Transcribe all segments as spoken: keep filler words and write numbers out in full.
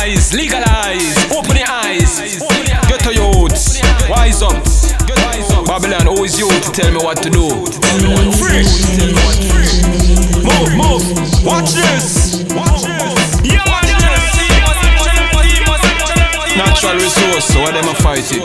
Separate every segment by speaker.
Speaker 1: legalize, legalize. Open your eyes. Get to youths, wise up. Babylon, who is you to tell me what to do? Free. Move, move. Watch this. Yeah, man. Natural resource, so what them a fight it?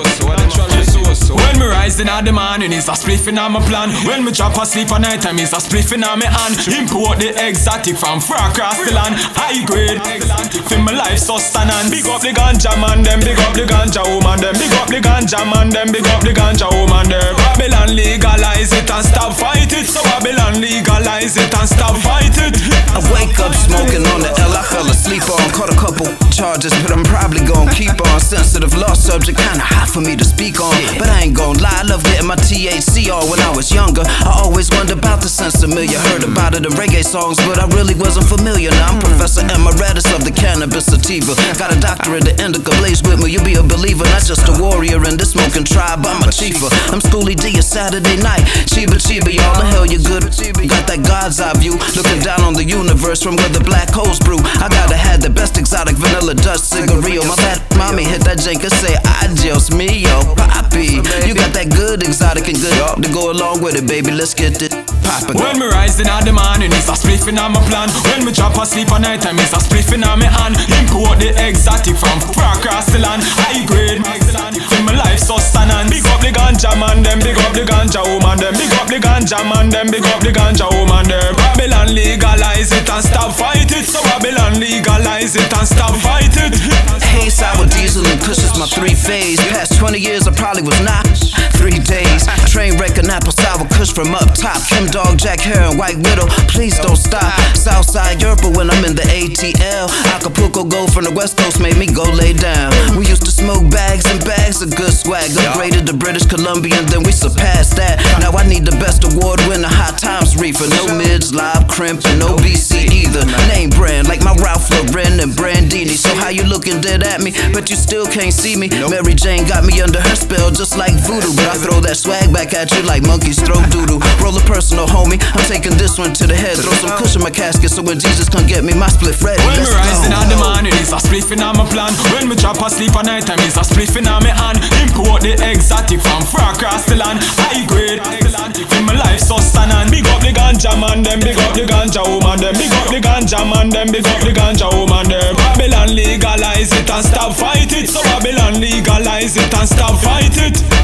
Speaker 1: When me rising at the morning, it's a spliffing on my plan. When me drop asleep at night time, it's a spliffing on my hand. Import the exotic from far across the land. High grade, feel my life sustenance. Big up the ganja man, them big up the ganja woman, them big up the ganja man, them big up the ganja woman, them. Babylon legalize it and stop fight it. So Babylon legalize it and stop fight it.
Speaker 2: I wake up smoking on the L I fell asleep on. Caught a couple charges, but I'm probably gon' keep on. Sensitive law subject, kinda hot for me to speak on. But I ain't gon' lie, I love getting my T H C on. When I was younger, I always wondered about the sensimilia. Heard about it in reggae songs, but I really wasn't familiar. Now I'm Professor Emeritus of the cannabis sativa. Got a doctorate in indica, blaze with me, you'll be a believer. Not just a warrior in this smoking tribe, I'm a chiefer. I'm Schoolie D, it's Saturday night. Chiba Chiba, y'all the hell you good. Got that God's eye view, looking down on the universe from where the black holes brew. I gotta have the best exotic vanilla Dutch cigarillo. My bad mommy hit that jank and say, adios mio, papi. You got that good exotic and good to go along with it, baby. Let's get it poppin'.
Speaker 1: When me rising at the morning, it's a spliffing on my plan. When me drop asleep at night time, it's a spliffing on my hand. Import the exotic from far across the land. High grade, feel my life sustenance. Big up the ganja man, them big up the ganja woman, them big up the ganja man, them big up the ganja woman, them. Babylon legalize it and stop fight it. So Babylon legalize it and stop fight it.
Speaker 2: Hey, sour diesel and kush is my three phase. Past twenty years I probably was not three days. Train wreck an apple sour kush from up top. Kim Dog, Jack Hare and White Widow, please don't stop. Southside Europe when I'm in the A T L. Acapulco Gold from the West Coast made me go lay down. We used to smoke bags and bags of good swag. Upgraded to British Columbia and then we surpassed that. Now I need the best award winner, Hot Times reefer. No mids, live, crimp, and no B C either. Name brand like my Ralph Lauren and Brandini. So how you looking dead at me, but you still can't see me? Mary Jane got me under her spell just like voodoo. But I throw that swag back at you like monkeys throw doodoo. Roll a personal, homie, I'm taking this one to the head. Throw some cushion in my casket so when Jesus come get me, my split ready.
Speaker 1: When
Speaker 2: Let's
Speaker 1: me rising
Speaker 2: go.
Speaker 1: at the morning, it's a spliffing on my plan. When me drop asleep at night time, it's a spliffing on my hand. Import the exotic from far across the land. High grade, feel my life sustenance. Big up the ganja man, them big up the ganja woman, them big up the ganja man, them big up the ganja woman, them. Babylon legalize it and stop fight it. So Babylon legalize it and stop fight it.